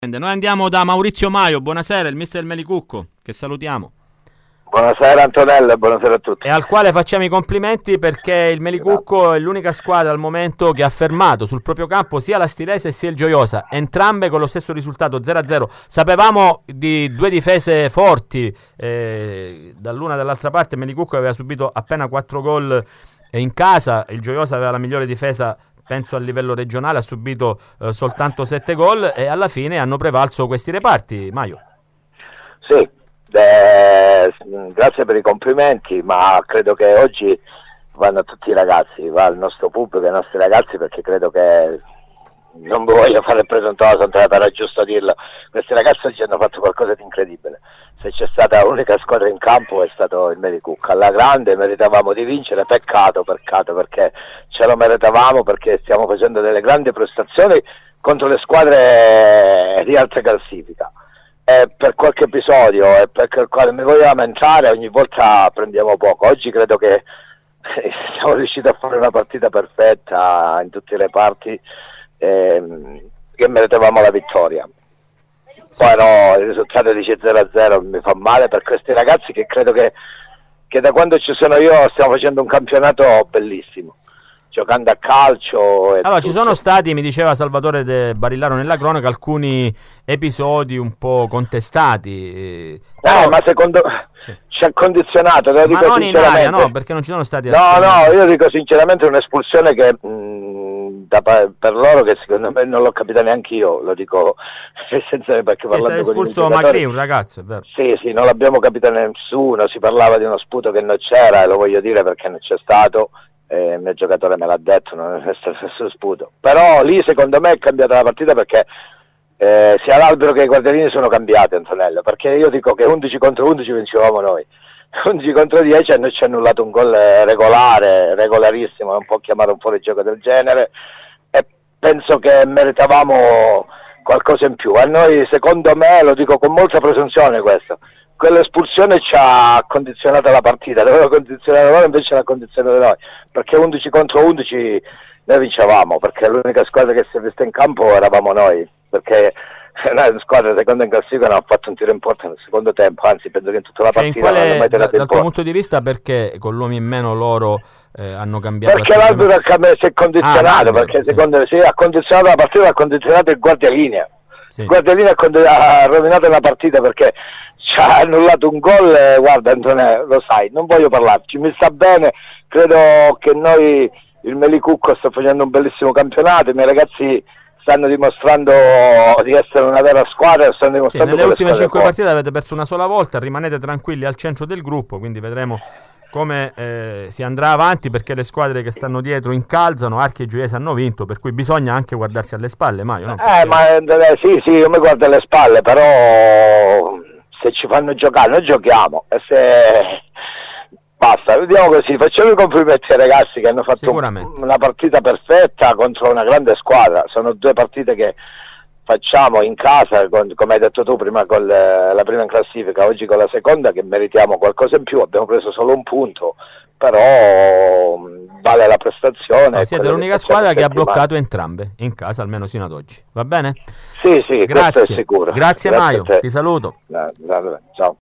Noi andiamo da Maurizio Maio, buonasera, il mister Melicucco, che salutiamo. Buonasera Antonello e buonasera a tutti. E al quale facciamo i complimenti perché il Melicucco è l'unica squadra al momento che ha fermato sul proprio campo sia la Stilese sia il Gioiosa, entrambe con lo stesso risultato 0-0. Sapevamo di due difese forti, dall'una e dall'altra parte. Melicucco aveva subito appena 4 gol in casa, il Gioiosa aveva la migliore difesa, penso a livello regionale, ha subito soltanto 7 gol e alla fine hanno prevalso questi reparti, Maio. Sì, grazie per i complimenti, ma credo che oggi vanno a tutti i ragazzi, va al nostro pubblico e ai nostri ragazzi, perché credo che, non vi voglio fare il presuntuoso, però è giusto dirlo, questi ragazzi oggi hanno fatto qualcosa di incredibile. Se c'è stata l'unica squadra in campo è stato il Melicucco, alla grande, meritavamo di vincere, peccato perché ce lo meritavamo, perché stiamo facendo delle grandi prestazioni contro le squadre di alta classifica. E per qualche episodio e per il quale mi voglio lamentare, ogni volta prendiamo poco. Oggi credo che siamo riusciti a fare una partita perfetta in tutte le parti, che meritavamo la vittoria. Poi no, il risultato dice 0-0 mi fa male per questi ragazzi, che credo che da quando ci sono io stiamo facendo un campionato bellissimo, giocando a calcio. Allora, ci sono stati, mi diceva Salvatore De Barillaro nella cronaca, alcuni episodi un po' contestati. Ma secondo ci ha condizionato, lo ma dico non in aria, no, perché non ci sono stati No, io dico sinceramente un'espulsione che per loro, che secondo me non l'ho capita neanche io, lo dico senza, perché sì, parlando con espulso Macri, un ragazzo, è vero. Sì, non l'abbiamo capita nessuno, si parlava di uno sputo che non c'era, e lo voglio dire perché non c'è stato. Il mio giocatore me l'ha detto, non è stato nessun sputo, però lì secondo me è cambiata la partita, perché sia l'albero che i guardiolini sono cambiati, Antonello, perché io dico che 11 contro 11 vincevamo noi, 11 contro 10 hanno ci annullato un gol regolarissimo, non può chiamare un fuorigioco del genere, e penso che meritavamo qualcosa in più. A noi, secondo me, lo dico con molta presunzione questo, quell'espulsione ci ha condizionato la partita, doveva condizionare loro, invece l'ha condizionato noi, perché 11 contro 11 noi vincevamo, perché l'unica squadra che si è vista in campo eravamo noi, perché la squadra seconda in classifica non ha fatto un tiro in porta nel secondo tempo, anzi penso che in tutta la partita non hanno mai tirato in dal tuo punto di vista, perché con l'uomo in meno loro hanno cambiato? Perché l'arbitro si è condizionato, perché secondo me ha condizionato la partita, ha condizionato il guardialinea. Il guardialinea ha rovinato la partita, perché ci ha annullato un gol. Guarda Antonio, lo sai, non voglio parlarci, mi sta bene, credo che noi, il Melicucco sta facendo un bellissimo campionato, i miei ragazzi stanno dimostrando di essere una vera squadra, stanno dimostrando nelle ultime 5 partite avete perso una sola volta, rimanete tranquilli al centro del gruppo, quindi vedremo come si andrà avanti, perché le squadre che stanno dietro incalzano, Archi e Gioiese hanno vinto, per cui bisogna anche guardarsi alle spalle, Maio, no? Sì, io mi guardo alle spalle, però se ci fanno giocare noi giochiamo, e se basta, vediamo così, facciamo i complimenti ai ragazzi che hanno fatto una partita perfetta contro una grande squadra. Sono 2 partite che facciamo in casa, come hai detto tu prima, con la prima in classifica, oggi con la seconda, che meritiamo qualcosa in più. Abbiamo preso solo un punto, però vale la prestazione. Siete l'unica squadra che ha bloccato entrambe in casa, almeno sino ad oggi, va bene? Sì, grazie, questo è sicuro. Grazie Maio, ti saluto. Ciao.